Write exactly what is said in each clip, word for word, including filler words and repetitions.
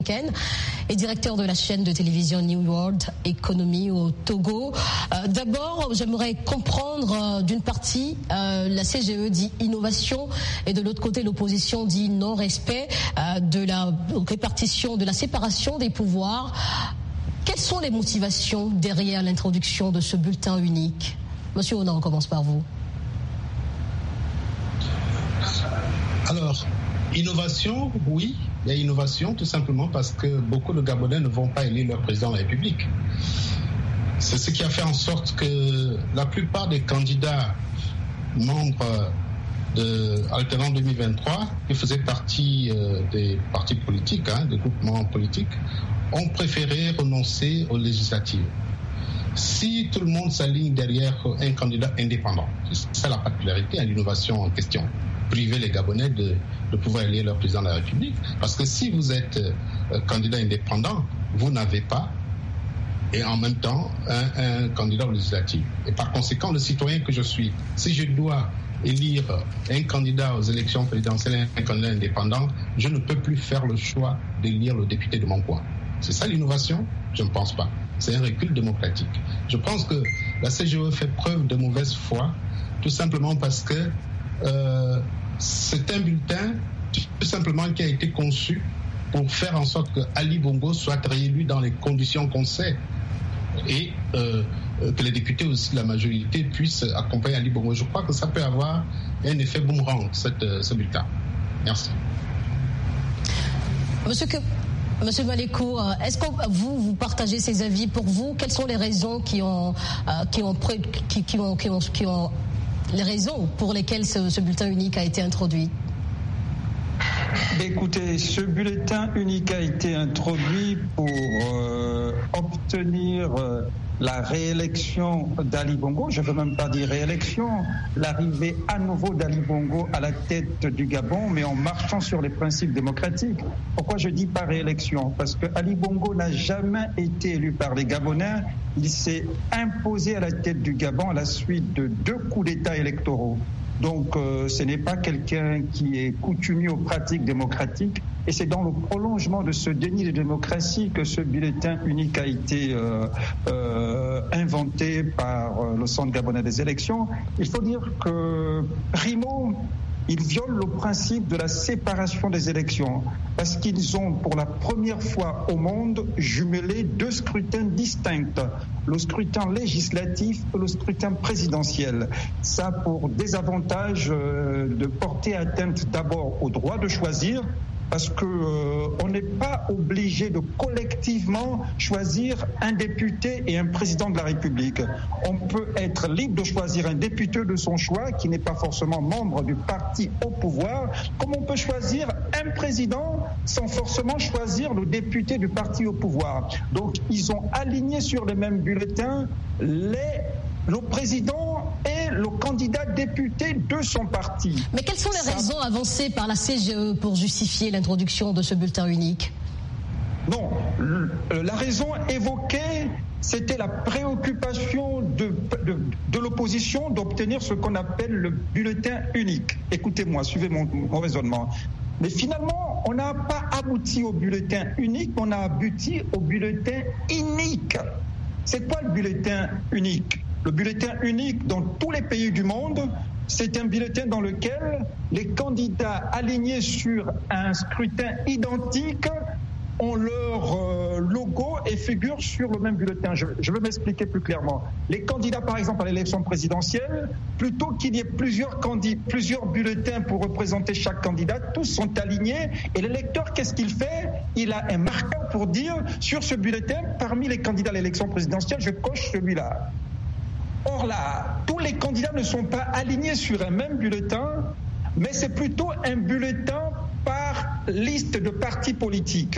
et directeur de la chaîne de télévision New World Economy au Togo. Euh, d'abord, j'aimerais comprendre euh, d'une partie, euh, la C G E dit innovation et de l'autre côté, l'opposition dit non-respect euh, de la répartition, de la séparation des pouvoirs. Quelles sont les motivations derrière l'introduction de ce bulletin unique? Monsieur Ona, on commence par vous. Alors, innovation, oui, il y a innovation tout simplement parce que beaucoup de Gabonais ne vont pas élire leur président de la République. C'est ce qui a fait en sorte que la plupart des candidats membres de Alternance deux mille vingt-trois, qui faisaient partie euh, des partis politiques, hein, des groupements politiques, ont préféré renoncer aux législatives. Si tout le monde s'aligne derrière un candidat indépendant, c'est ça la particularité à l'innovation en question, priver les Gabonais de, de pouvoir élire leur président de la République. Parce que si vous êtes euh, candidat indépendant, vous n'avez pas, et en même temps, un, un candidat aux législatives. Et par conséquent, le citoyen que je suis, si je dois élire un candidat aux élections présidentielles, un candidat indépendant, je ne peux plus faire le choix d'élire le député de mon coin. C'est ça l'innovation? Je ne pense pas. C'est un recul démocratique. Je pense que la C G E fait preuve de mauvaise foi, tout simplement parce que euh, c'est un bulletin tout simplement qui a été conçu pour faire en sorte que Ali Bongo soit réélu dans les conditions qu'on sait et euh, que les députés aussi, la majorité, puissent accompagner Ali Bongo. Je crois que ça peut avoir un effet boomerang, cette, ce bulletin. Merci. Monsieur que... Monsieur Maléco, est-ce que vous, vous partagez ces avis? Pour vous, quelles sont les raisons qui ont, euh, qui ont, qui, qui ont, qui ont, qui ont, les raisons pour lesquelles ce, ce bulletin unique a été introduit? Écoutez, ce bulletin unique a été introduit pour euh, obtenir euh, la réélection d'Ali Bongo, je ne veux même pas dire réélection, l'arrivée à nouveau d'Ali Bongo à la tête du Gabon, mais en marchant sur les principes démocratiques. Pourquoi je dis pas réélection? Parce que Ali Bongo n'a jamais été élu par les Gabonais, il s'est imposé à la tête du Gabon à la suite de deux coups d'État électoraux. Donc euh, ce n'est pas quelqu'un qui est coutumier aux pratiques démocratiques et c'est dans le prolongement de ce déni de démocratie que ce bulletin unique a été euh, euh, inventé par euh, le Centre gabonais des élections. Il faut dire que Rimo, il viole le principe de la séparation des élections parce qu'ils ont pour la première fois au monde jumelé deux scrutins distincts, le scrutin législatif et le scrutin présidentiel. Ça pour désavantage euh, de porter atteinte d'abord au droit de choisir, parce qu'on euh, n'est pas obligé de collectivement choisir un député et un président de la République. On peut être libre de choisir un député de son choix qui n'est pas forcément membre du parti au pouvoir, comme on peut choisir un président sans forcément choisir le député du parti au pouvoir. Donc ils ont aligné sur les mêmes bulletins les le président est le candidat député de son parti. Mais quelles sont les Ça... raisons avancées par la C G E pour justifier l'introduction de ce bulletin unique? Non, la raison évoquée, c'était la préoccupation de, de, de l'opposition d'obtenir ce qu'on appelle le bulletin unique. Écoutez-moi, suivez mon, mon raisonnement. Mais finalement, on n'a pas abouti au bulletin unique, on a abouti au bulletin inique. C'est quoi le bulletin unique? Le bulletin unique dans tous les pays du monde, c'est un bulletin dans lequel les candidats alignés sur un scrutin identique ont leur euh, logo et figurent sur le même bulletin. Je, je vais m'expliquer plus clairement. Les candidats, par exemple, à l'élection présidentielle, plutôt qu'il y ait plusieurs, candid- plusieurs bulletins pour représenter chaque candidat, tous sont alignés. Et l'électeur, qu'est-ce qu'il fait? Il a un marqueur pour dire, sur ce bulletin, parmi les candidats à l'élection présidentielle, je coche celui-là. Or là, tous les candidats ne sont pas alignés sur un même bulletin, mais c'est plutôt un bulletin par liste de partis politiques.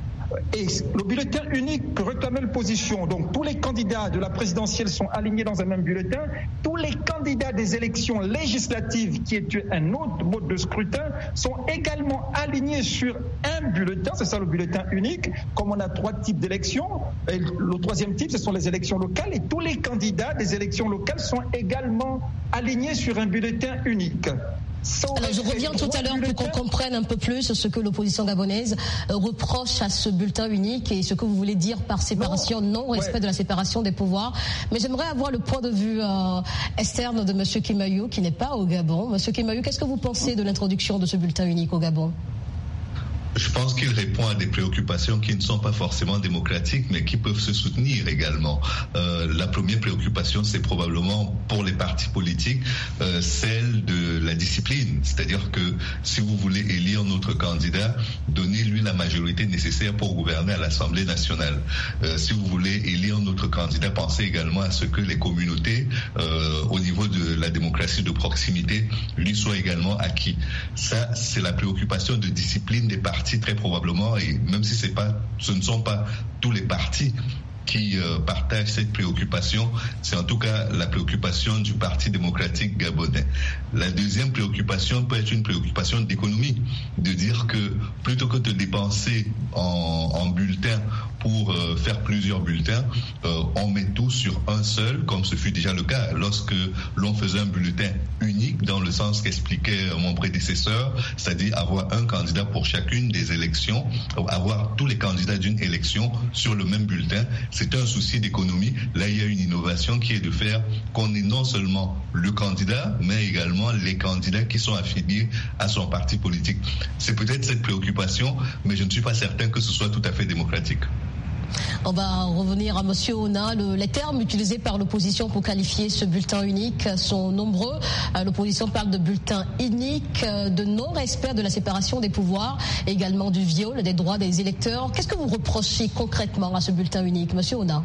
Et le bulletin unique réclamait l'opposition. Donc tous les candidats de la présidentielle sont alignés dans un même bulletin. Tous les candidats des élections législatives, qui est un autre mode de scrutin, sont également alignés sur un bulletin. C'est ça le bulletin unique. Comme on a trois types d'élections, et le troisième type, ce sont les élections locales. Et tous les candidats des élections locales sont également alignés sur un bulletin unique. Alors je reviens tout à l'heure pour qu'on comprenne un peu plus ce que l'opposition gabonaise reproche à ce bulletin unique et ce que vous voulez dire par séparation, non, non respect ouais. de la séparation des pouvoirs. Mais j'aimerais avoir le point de vue euh, externe de M. Kimayou qui n'est pas au Gabon. M. Kimayou, qu'est-ce que vous pensez de l'introduction de ce bulletin unique au Gabon ? Je pense qu'il répond à des préoccupations qui ne sont pas forcément démocratiques, mais qui peuvent se soutenir également. Euh, la première préoccupation, c'est probablement pour les partis politiques, euh, celle de la discipline. C'est-à-dire que si vous voulez élire notre candidat, donnez-lui la majorité nécessaire pour gouverner à l'Assemblée nationale. Euh, si vous voulez élire notre candidat, pensez également à ce que les communautés, euh, au niveau de la démocratie de proximité, lui soient également acquis. Ça, c'est la préoccupation de discipline des partis. Très probablement, et même si c'est pas, ce ne sont pas tous les partis qui euh, partagent cette préoccupation, c'est en tout cas la préoccupation du Parti démocratique gabonais. La deuxième préoccupation peut être une préoccupation d'économie, de dire que plutôt que de dépenser en, en bulletins pour euh, faire plusieurs bulletins, euh, on met tout sur un seul, comme ce fut déjà le cas lorsque l'on faisait un bulletin unique, dans le sens qu'expliquait mon prédécesseur, c'est-à-dire avoir un candidat pour chacune des élections, avoir tous les candidats d'une élection sur le même bulletin. C'est un souci d'économie. Là, il y a une innovation qui est de faire qu'on ait non seulement le candidat, mais également les candidats qui sont affiliés à son parti politique. C'est peut-être cette préoccupation, mais je ne suis pas certain que ce soit tout à fait démocratique. On va revenir à M. Ona. Le, les termes utilisés par l'opposition pour qualifier ce bulletin unique sont nombreux. Euh, l'opposition parle de bulletin unique, euh, de non-respect de la séparation des pouvoirs, également du viol des droits des électeurs. Qu'est-ce que vous reprochez concrètement à ce bulletin unique, M. Ona?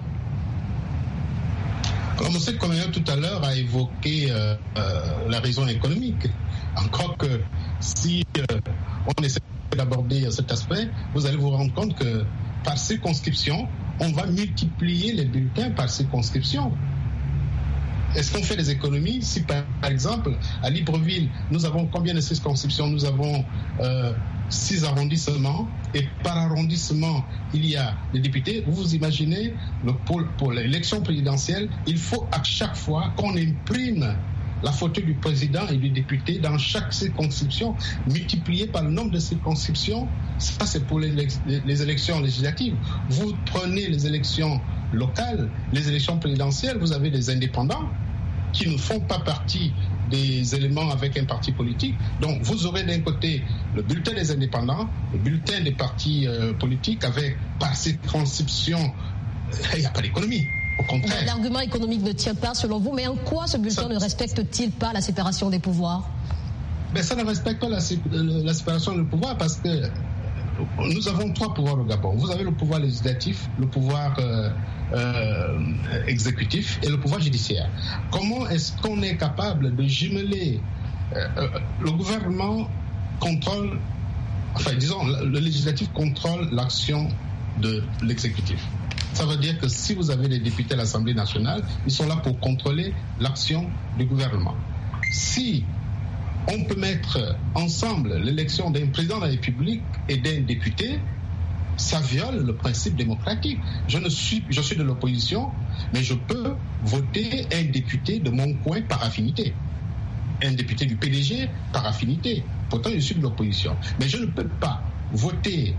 Comme M. Komeyo tout à l'heure a évoqué euh, euh, la raison économique. Encore que si euh, on essaie d'aborder cet aspect, vous allez vous rendre compte que par circonscription, on va multiplier les bulletins par circonscription. Est-ce qu'on fait des économies si, par exemple, à Libreville, nous avons combien de circonscriptions? Nous avons euh, six arrondissements et par arrondissement, il y a des députés. Vous vous imaginez, le pôle pour l'élection présidentielle, il faut à chaque fois qu'on imprime la photo du président et du député dans chaque circonscription, multipliée par le nombre de circonscriptions. Ça, c'est pour les, les élections législatives. Vous prenez les élections locales, les élections présidentielles, vous avez des indépendants qui ne font pas partie des éléments avec un parti politique. Donc, vous aurez d'un côté le bulletin des indépendants, le bulletin des partis euh, politiques avec, par circonscription, il n'y a pas d'économie. Au contraire. L'argument économique ne tient pas selon vous, mais en quoi ce bulletin ça, ne respecte-t-il pas la séparation des pouvoirs? Ben ça ne respecte pas la, la séparation des pouvoirs parce que nous avons trois pouvoirs au Gabon. Vous avez le pouvoir législatif, le pouvoir euh, euh, exécutif et le pouvoir judiciaire. Comment est-ce qu'on est capable de jumeler euh, euh, le gouvernement contrôle, enfin disons, le législatif contrôle l'action de l'exécutif. Ça veut dire que si vous avez des députés à l'Assemblée nationale, ils sont là pour contrôler l'action du gouvernement. Si on peut mettre ensemble l'élection d'un président de la République et d'un député, ça viole le principe démocratique. Je ne suis, je suis de l'opposition, mais je peux voter un député de mon coin par affinité. Un député du P D G par affinité. Pourtant, je suis de l'opposition. Mais je ne peux pas voter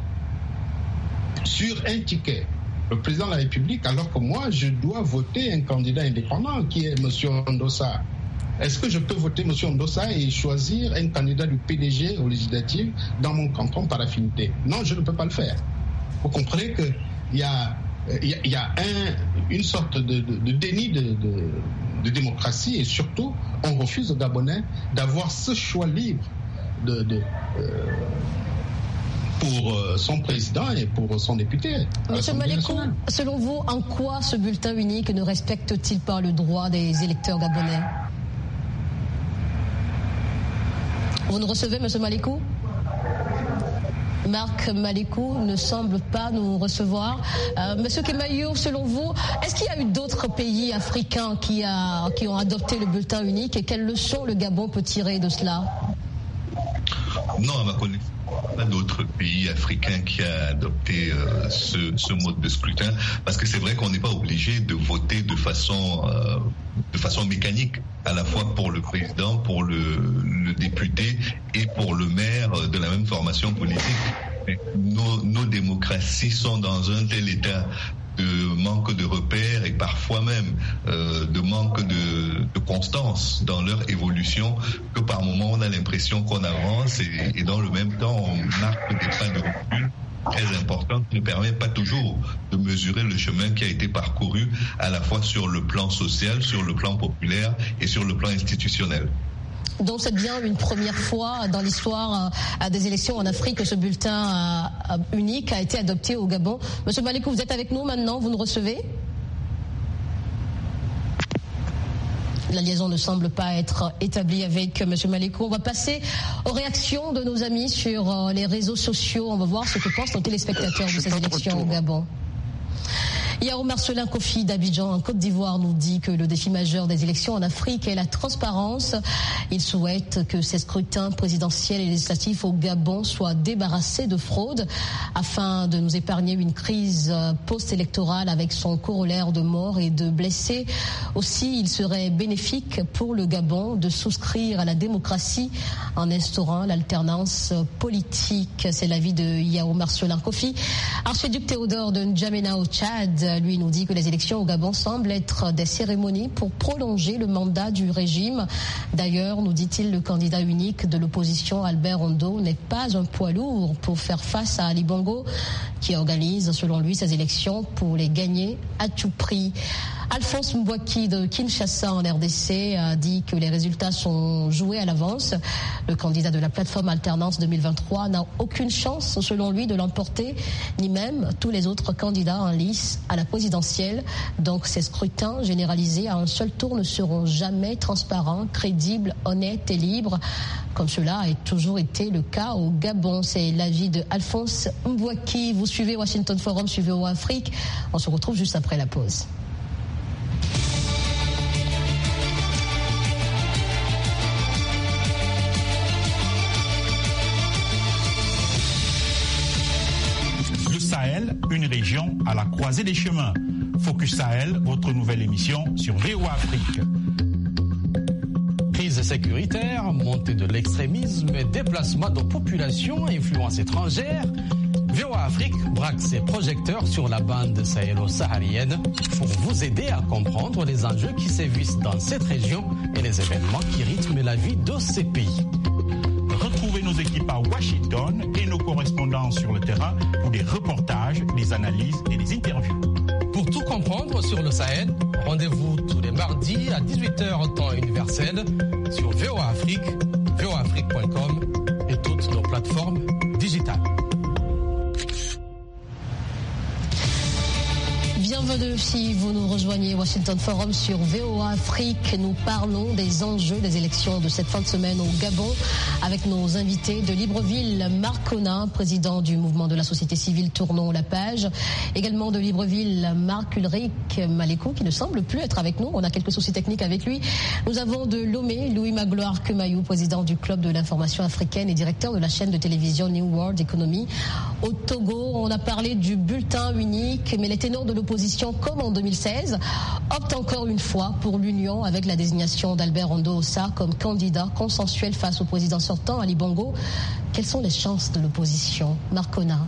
sur un ticket le président de la République, alors que moi, je dois voter un candidat indépendant qui est M. Ondossa. Est-ce que je peux voter M. Ondossa et choisir un candidat du P D G au législatif dans mon canton par affinité? Non, je ne peux pas le faire. Vous comprenez qu'il y a, il y a, il y a un, une sorte de, de, de déni de, de, de démocratie et surtout, on refuse aux Gabonais d'avoir ce choix libre de... de euh, pour son président et pour son député. Monsieur Malékou, selon vous, en quoi ce bulletin unique ne respecte-t-il pas le droit des électeurs gabonais? Vous nous recevez, Monsieur Malékou? Marc Malékou ne semble pas nous recevoir. Euh, Monsieur Kimayou, selon vous, est-ce qu'il y a eu d'autres pays africains qui, a, qui ont adopté le bulletin unique et quelles leçons le Gabon peut tirer de cela? Non, à ma connaissance, pas d'autres pays africains qui a adopté euh, ce, ce mode de scrutin, parce que c'est vrai qu'on n'est pas obligé de voter de façon, euh, de façon mécanique, à la fois pour le président, pour le, le député et pour le maire de la même formation politique. Mais nos, nos démocraties sont dans un tel état de manque de repères et parfois même euh, de manque de, de constance dans leur évolution que par moment on a l'impression qu'on avance et, et dans le même temps on marque des pas de recul très importants qui ne permettent pas toujours de mesurer le chemin qui a été parcouru à la fois sur le plan social, sur le plan populaire et sur le plan institutionnel. Donc c'est bien une première fois dans l'histoire euh, des élections en Afrique que ce bulletin euh, unique a été adopté au Gabon. Monsieur Malikou, vous êtes avec nous maintenant, vous nous recevez ? La liaison ne semble pas être établie avec Monsieur Malikou. On va passer aux réactions de nos amis sur euh, les réseaux sociaux. On va voir ce que pensent nos téléspectateurs de ces élections au Gabon. Yao Marcelin Kofi d'Abidjan en Côte d'Ivoire nous dit que le défi majeur des élections en Afrique est la transparence. Il souhaite que ces scrutins présidentiels et législatifs au Gabon soient débarrassés de fraude afin de nous épargner une crise post-électorale avec son corollaire de morts et de blessés. Aussi, il serait bénéfique pour le Gabon de souscrire à la démocratie en instaurant l'alternance politique. C'est l'avis de Yao Marcelin Kofi. Archiduc Théodore de N'Djamena au Tchad, lui, nous dit que les élections au Gabon semblent être des cérémonies pour prolonger le mandat du régime. D'ailleurs, nous dit-il, le candidat unique de l'opposition, Albert Ondo, n'est pas un poids lourd pour faire face à Ali Bongo, qui organise, selon lui, ces élections pour les gagner à tout prix. Alphonse Mbouaki de Kinshasa en R D C a dit que les résultats sont joués à l'avance. Le candidat de la plateforme Alternance deux mille vingt-trois n'a aucune chance, selon lui, de l'emporter, ni même tous les autres candidats en lice à la présidentielle. Donc ces scrutins généralisés à un seul tour ne seront jamais transparents, crédibles, honnêtes et libres, comme cela a toujours été le cas au Gabon. C'est l'avis de Alphonse Mbouaki. Vous suivez Washington Forum, suivez O Afrique. On se retrouve juste après la pause. Sahel, une région à la croisée des chemins. Focus Sahel, votre nouvelle émission sur V O A Afrique. Crise sécuritaire, montée de l'extrémisme, déplacement de populations, influence étrangère. V O A Afrique braque ses projecteurs sur la bande sahélo-saharienne pour vous aider à comprendre les enjeux qui sévissent dans cette région et les événements qui rythment la vie de ces pays. Retrouvez nos équipes à Washington et nos correspondants sur le terrain pour des reportages, des analyses et des interviews. Pour tout comprendre sur le Sahel, rendez-vous tous les mardis à dix-huit heures temps universel sur V O A Afrique, V O A Afrique point com et toutes nos plateformes digitales. Bienvenue si vous nous rejoignez Washington Forum sur V O A Afrique. Nous parlons des enjeux des élections de cette fin de semaine au Gabon avec nos invités de Libreville, Marc Conin, président du mouvement de la société civile Tournons la page. Également de Libreville, Marc Ulrich Malikou qui ne semble plus être avec nous. On a quelques soucis techniques avec lui. Nous avons de Lomé, Louis Magloire Kemayou, président du Club de l'information africaine et directeur de la chaîne de télévision New World Economy. Au Togo, on a parlé du bulletin unique, mais les ténors de l'opposition, comme en deux mille seize, optent encore une fois pour l'union avec la désignation d'Albert Ondo Ossa comme candidat consensuel face au président sortant, Ali Bongo. Quelles sont les chances de l'opposition? Marc Conin.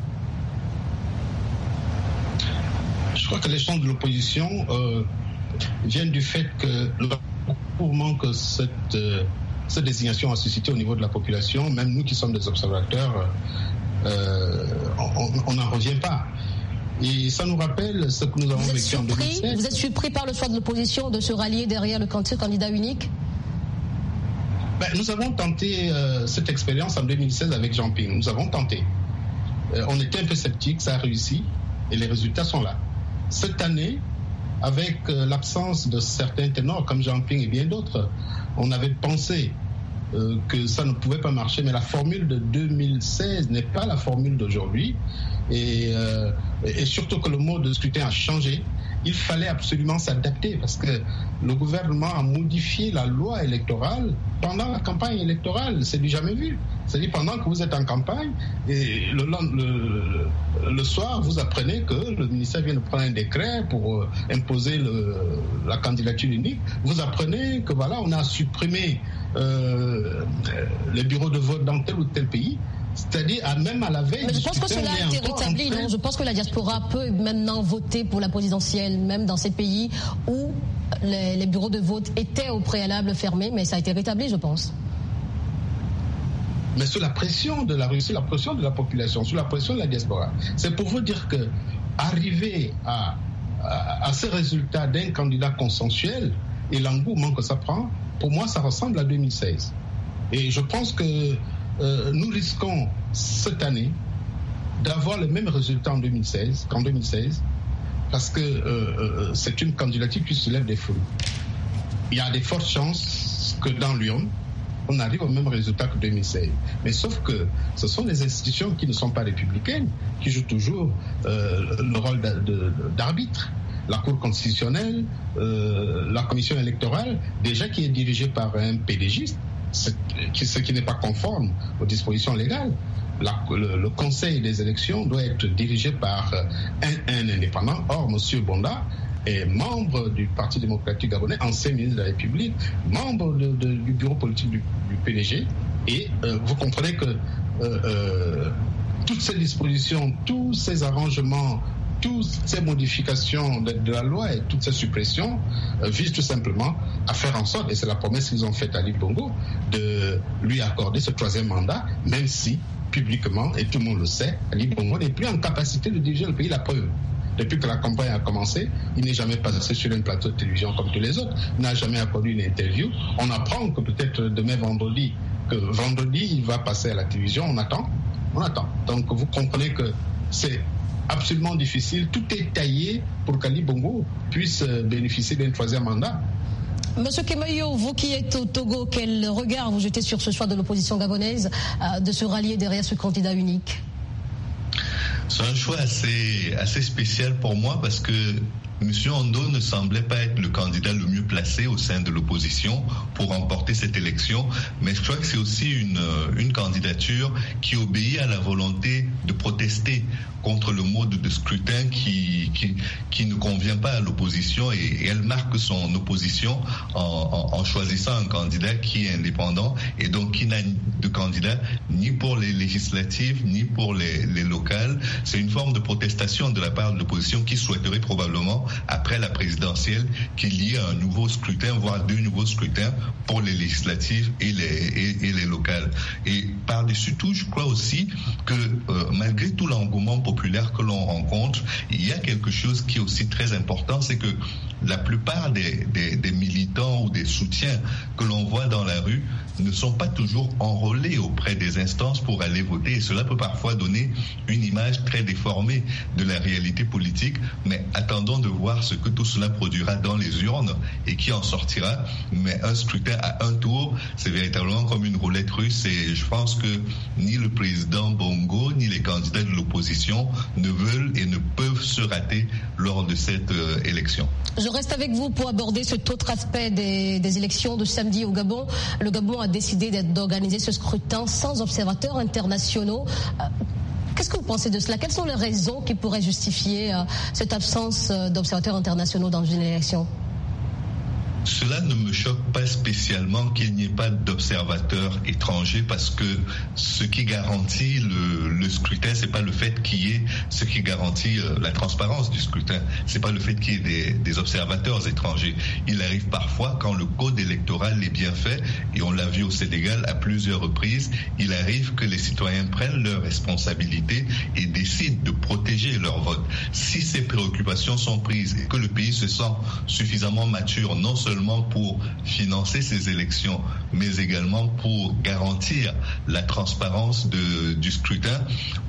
Je crois que les chances de l'opposition euh, viennent du fait que le mouvement que cette, euh, cette désignation a suscité au niveau de la population, même nous qui sommes des observateurs, euh, on n'en revient pas. Et ça nous rappelle ce que nous avons vécu en deux mille seize. Vous êtes surpris par le choix de l'opposition de se rallier derrière le candidat unique? Ben, nous avons tenté euh, cette expérience en deux mille seize avec Jean Ping. Nous avons tenté. Euh, on était un peu sceptiques, ça a réussi et les résultats sont là. Cette année, avec euh, l'absence de certains ténors comme Jean Ping et bien d'autres, on avait pensé euh, que ça ne pouvait pas marcher, mais la formule de deux mille seize n'est pas la formule d'aujourd'hui. Et euh, et surtout que le mode de scrutin a changé, il fallait absolument s'adapter parce que le gouvernement a modifié la loi électorale pendant la campagne électorale. C'est du jamais vu. C'est-à-dire pendant que vous êtes en campagne, et le, le, le soir, vous apprenez que le ministère vient de prendre un décret pour euh, imposer le, la candidature unique. Vous apprenez que voilà, on a supprimé euh, les bureaux de vote dans tel ou tel pays. C'est-à-dire, même à la veille. Mais je pense que cela a été rétabli, non ? Je pense que la diaspora peut maintenant voter pour la présidentielle, même dans ces pays où les, les bureaux de vote étaient au préalable fermés, mais ça a été rétabli, je pense. Mais sous la pression de la Russie, la pression de la population, sous la pression de la diaspora. C'est pour vous dire que arriver à, à, à ces résultats d'un candidat consensuel et l'engouement que ça prend, pour moi, ça ressemble à deux mille seize. Et je pense que Euh, nous risquons cette année d'avoir le même résultat en deux mille seize qu'en deux mille seize parce que euh, euh, c'est une candidature qui soulève des foules. Il y a des fortes chances que dans l'urne, on arrive au même résultat que deux mille seize. Mais sauf que ce sont des institutions qui ne sont pas républicaines, qui jouent toujours euh, le rôle de, de, d'arbitre. La Cour constitutionnelle, euh, la commission électorale, déjà qui est dirigée par un pédégiste, ce qui n'est pas conforme aux dispositions légales. La, le, le Conseil des élections doit être dirigé par un, un indépendant. Or, M. Bonda est membre du Parti démocratique gabonais, ancien ministre de la République, membre de, de, du bureau politique du, du P D G. Et euh, vous comprenez que euh, euh, toutes ces dispositions, tous ces arrangements, toutes ces modifications de, de la loi et toutes ces suppressions euh, visent tout simplement à faire en sorte, et c'est la promesse qu'ils ont faite à Ali Bongo, de lui accorder ce troisième mandat, même si publiquement, et tout le monde le sait, Ali Bongo n'est plus en capacité de diriger le pays. La preuve, depuis que la campagne a commencé, il n'est jamais passé sur un plateau de télévision comme tous les autres, il n'a jamais accordé une interview. On apprend que peut-être demain vendredi, que vendredi il va passer à la télévision, on attend, on attend. Donc vous comprenez que c'est absolument difficile. Tout est taillé pour qu'Ali Bongo puisse bénéficier d'un troisième mandat. Monsieur Kemayo, vous qui êtes au Togo, quel regard vous jetez sur ce choix de l'opposition gabonaise euh, de se rallier derrière ce candidat unique ? C'est un choix assez, assez spécial pour moi parce que M. Ondo ne semblait pas être le candidat le mieux placé au sein de l'opposition pour remporter cette élection, mais je crois que c'est aussi une, une candidature qui obéit à la volonté de protester contre le mode de scrutin qui, qui, qui ne convient pas à l'opposition, et, et elle marque son opposition en, en, en choisissant un candidat qui est indépendant et donc qui n'a de candidat ni pour les législatives ni pour les, les locales. C'est une forme de protestation de la part de l'opposition qui souhaiterait probablement, après la présidentielle, qu'il y ait un nouveau scrutin, voire deux nouveaux scrutins pour les législatives et les, et, et les locales. Et par-dessus tout, je crois aussi que euh, malgré tout l'engouement populaire que l'on rencontre, il y a quelque chose qui est aussi très important, c'est que la plupart des, des, des militants ou des soutiens que l'on voit dans la rue ne sont pas toujours enrôlés auprès des instances pour aller voter. Et cela peut parfois donner une image très déformée de la réalité politique. Mais attendons de voir ce que tout cela produira dans les urnes et qui en sortira. Mais un scrutin à un tour, c'est véritablement comme une roulette russe. Et je pense que ni le président Bongo, ni les candidats de l'opposition ne veulent et ne peuvent se rater lors de cette euh, élection. Je reste avec vous pour aborder cet autre aspect des, des élections de samedi au Gabon. Le Gabon a décidé d'organiser ce scrutin sans observateurs internationaux. Euh, Qu'est-ce que vous pensez de cela ? Quelles sont les raisons qui pourraient justifier euh, cette absence euh, d'observateurs internationaux dans une élection ? Cela ne me choque pas spécialement qu'il n'y ait pas d'observateurs étrangers parce que ce qui garantit le, le scrutin, c'est pas le fait qu'il y ait ce qui garantit euh, la transparence du scrutin. C'est pas le fait qu'il y ait des, des observateurs étrangers. Il arrive parfois, quand le code électoral est bien fait, et on l'a vu au Sénégal à plusieurs reprises, il arrive que les citoyens prennent leurs responsabilités et décident de protéger leur vote. Si ces préoccupations sont prises et que le pays se sent suffisamment mature, non seulement pour financer ces élections, mais également pour garantir la transparence de, du scrutin,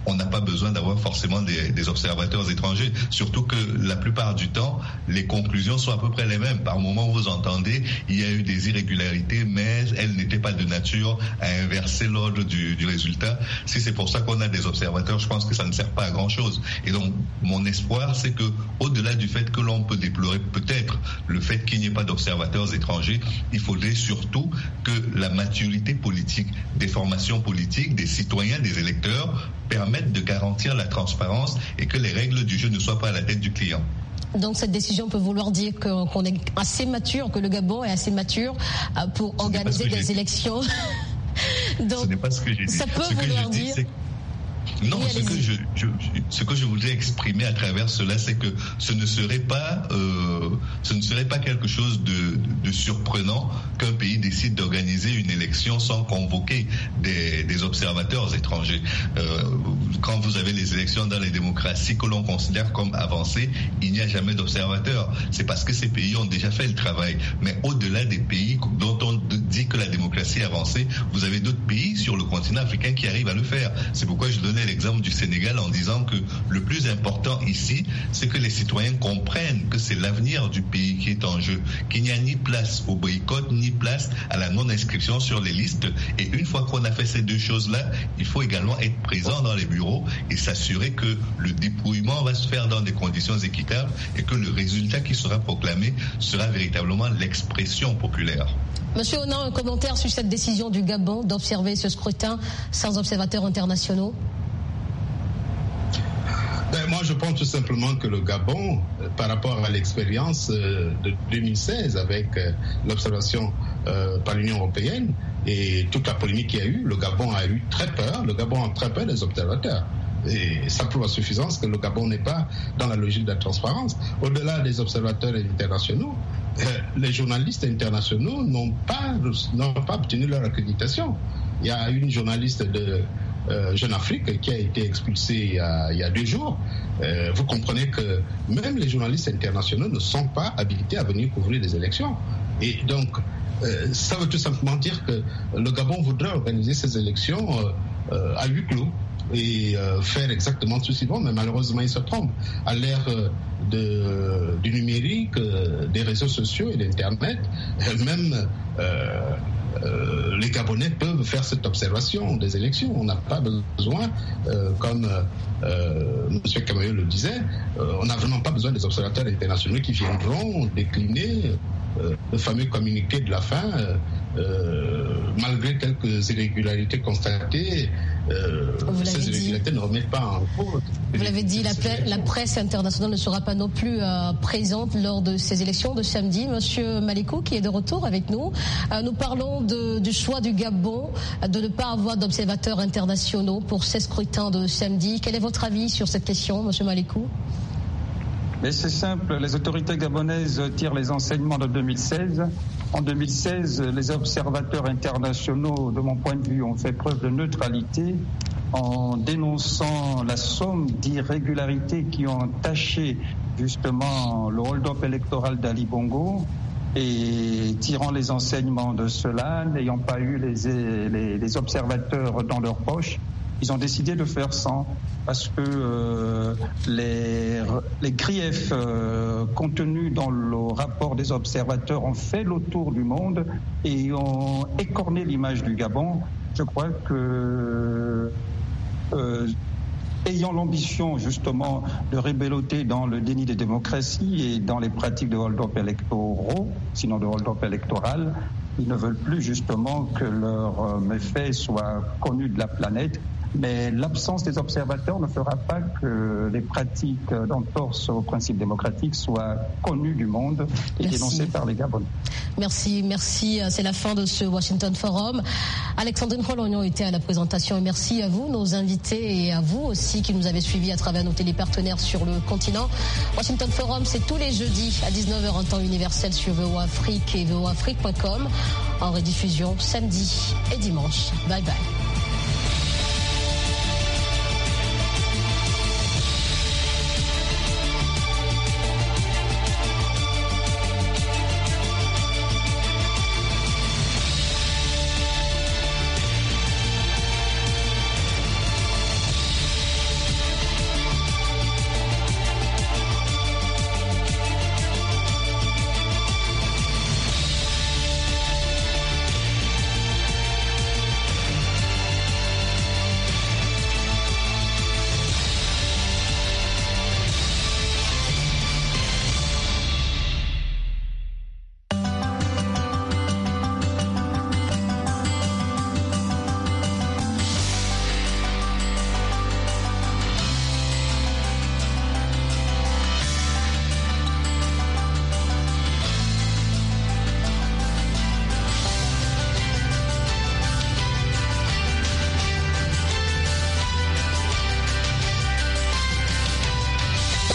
on n'a pas besoin d'avoir forcément des, des observateurs étrangers. Surtout que la plupart du temps, les conclusions sont à peu près les mêmes. Par moment, vous entendez, il y a eu des irrégularités, mais elles n'étaient pas de nature à inverser l'ordre du, du résultat. Si c'est pour ça qu'on a des observateurs, je pense que ça ne sert pas à grand-chose. Et donc, mon espoir, c'est que, au-delà du fait que l'on peut déplorer peut-être le fait qu'il n'y ait pas d'observateurs étrangers, il faudrait surtout que la maturité politique, des formations politiques, des citoyens, des électeurs permettent de garantir la transparence et que les règles du jeu ne soient pas à la tête du client. Donc cette décision peut vouloir dire qu'on est assez mature, que le Gabon est assez mature pour Ce organiser des élections. Donc, ce n'est pas ce que j'ai dit. Ça peut ce vouloir que je dire... dis, Non, ce que, je, je, ce que je voudrais exprimer à travers cela, c'est que ce ne serait pas, euh, ce ne serait pas quelque chose de, de surprenant qu'un pays décide d'organiser une élection sans convoquer des, des observateurs étrangers. Euh, quand vous avez les élections dans les démocraties que l'on considère comme avancées, il n'y a jamais d'observateurs. C'est parce que ces pays ont déjà fait le travail. Mais au-delà des pays dont on dit que la démocratie est avancée, vous avez d'autres pays sur le continent africain qui arrivent à le faire. C'est pourquoi je donnais l'exemple du Sénégal en disant que le plus important ici, c'est que les citoyens comprennent que c'est l'avenir du pays qui est en jeu, qu'il n'y a ni place au boycott, ni place à la non-inscription sur les listes. Et une fois qu'on a fait ces deux choses-là, il faut également être présent dans les bureaux et s'assurer que le dépouillement va se faire dans des conditions équitables et que le résultat qui sera proclamé sera véritablement l'expression populaire. Monsieur Onan, un commentaire sur cette décision du Gabon d'observer ce scrutin sans observateurs internationaux? Ben, moi, je pense tout simplement que le Gabon, euh, par rapport à l'expérience euh, de deux mille seize avec euh, l'observation euh, par l'Union européenne et toute la polémique qu'il y a eu, le Gabon a eu très peur, le Gabon a très peur des observateurs. Et ça prouve à suffisance que le Gabon n'est pas dans la logique de la transparence. Au-delà des observateurs internationaux, euh, les journalistes internationaux n'ont pas, n'ont pas obtenu leur accréditation. Il y a une journaliste de euh, Jeune Afrique qui a été expulsée il y a, il y a deux jours. Euh, vous comprenez que même les journalistes internationaux ne sont pas habilités à venir couvrir les élections. Et donc, euh, ça veut tout simplement dire que le Gabon voudrait organiser ces élections euh, euh, à huis clos et euh, faire exactement ce qu'ils vont, mais malheureusement ils se trompent. À l'ère euh, de, du numérique, euh, des réseaux sociaux et d'Internet, euh, même euh, euh, les Gabonais peuvent faire cette observation des élections. On n'a pas besoin, euh, comme euh, M. Camayo le disait, euh, on n'a vraiment pas besoin des observateurs internationaux qui viendront décliner euh, le fameux communiqué de la fin, euh, euh, malgré quelques irrégularités constatées. Euh, ces irrégularités ne remettent pas en cause. Vous l'avez dit, la, la presse internationale ne sera pas non plus euh, présente lors de ces élections de samedi. Monsieur Malikou, qui est de retour avec nous, euh, nous parlons de, du choix du Gabon de ne pas avoir d'observateurs internationaux pour ces scrutins de samedi. Quel est votre avis sur cette question, monsieur Malikou? Mais c'est simple, les autorités gabonaises tirent les enseignements de deux mille seize. En deux mille seize, les observateurs internationaux, de mon point de vue, ont fait preuve de neutralité en dénonçant la somme d'irrégularités qui ont taché justement le hold-up électoral d'Ali Bongo et tirant les enseignements de cela, n'ayant pas eu les, les, les observateurs dans leur poche, ils ont décidé de faire sans, parce que euh, les, les griefs euh, contenus dans le rapport des observateurs ont fait le tour du monde et ont écorné l'image du Gabon. Je crois que, euh, ayant l'ambition justement de rébelloter dans le déni des démocraties et dans les pratiques de hold-up électoraux, sinon de hold-up électoral, ils ne veulent plus justement que leurs méfaits soient connus de la planète. Mais l'absence des observateurs ne fera pas que les pratiques d'entorse aux principes démocratiques soient connues du monde et merci. Dénoncées par les Gabonais. Merci, merci. C'est la fin de ce Washington Forum. Alexandrine Rolognon était à la présentation et merci à vous, nos invités, et à vous aussi qui nous avez suivis à travers nos télépartenaires sur le continent. Washington Forum, c'est tous les jeudis à dix-neuf heures en temps universel sur V O A Afrique et V O A Afrique point com, en rediffusion samedi et dimanche. Bye bye.